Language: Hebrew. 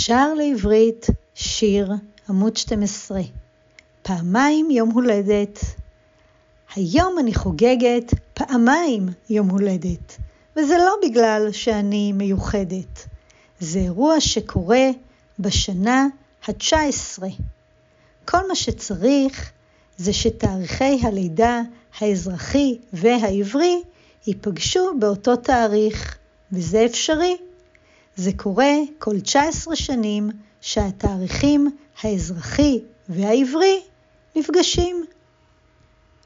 שער לעברית, שיר, עמוד 12. פעמיים יום הולדת. היום אני חוגגת פעמיים יום הולדת, וזה לא בגלל שאני מיוחדת. זה אירוע שקורה בשנה ה-19. כל מה שצריך זה שתאריכי הלידה האזרחי והעברי ייפגשו באותו תאריך, וזה אפשרי. זה קורה כל 19 שנים שהתאריכים האזרחי והעברי נפגשים.